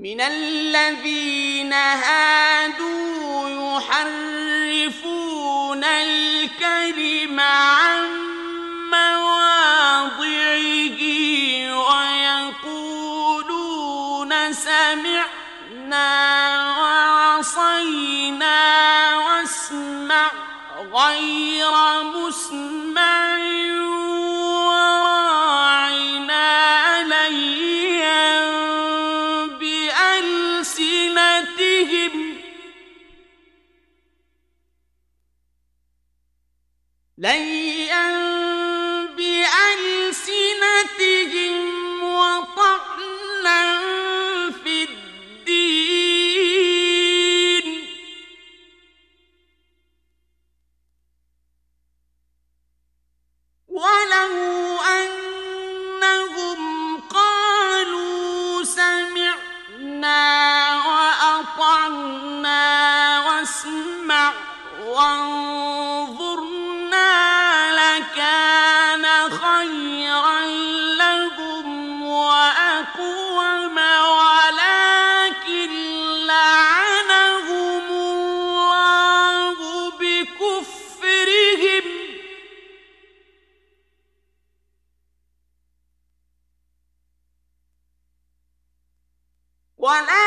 من الذين هادوا يحرفون الكلم عن مواضعه ويقولون سمعنا وعصينا واسمع غير مسمع وراعنا ليا بألسنتهم وطعنا في الدين ولو أنهم قالوا سمعنا وأطعنا واسمع وانظرنا لكان خيرا لهم وأقوم ولكن لعنهم الله بكفرهم ولا